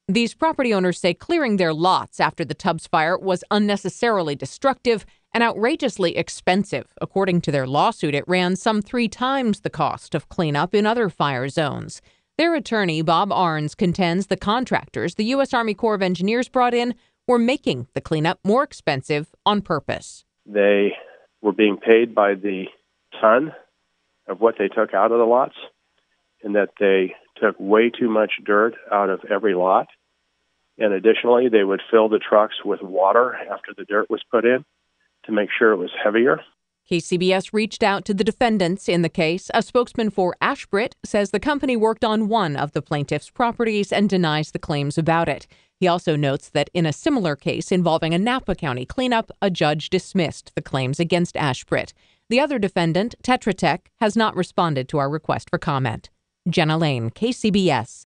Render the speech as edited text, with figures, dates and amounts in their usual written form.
These property owners say clearing their lots after the Tubbs fire was unnecessarily destructive and outrageously expensive. According to their lawsuit, it ran some 3 times the cost of cleanup in other fire zones. Their attorney, Bob Arns, contends the contractors the U.S. Army Corps of Engineers brought in were making the cleanup more expensive on purpose. They were being paid by the ton of what they took out of the lots, and that they took way too much dirt out of every lot. And additionally, they would fill the trucks with water after the dirt was put in to make sure it was heavier. KCBS reached out to the defendants in the case. A spokesman for Ashbrit says the company worked on one of the plaintiff's properties and denies the claims about it. He also notes that in a similar case involving a Napa County cleanup, a judge dismissed the claims against Ashbrit. The other defendant, Tetra Tech, has not responded to our request for comment. Jenna Lane, KCBS.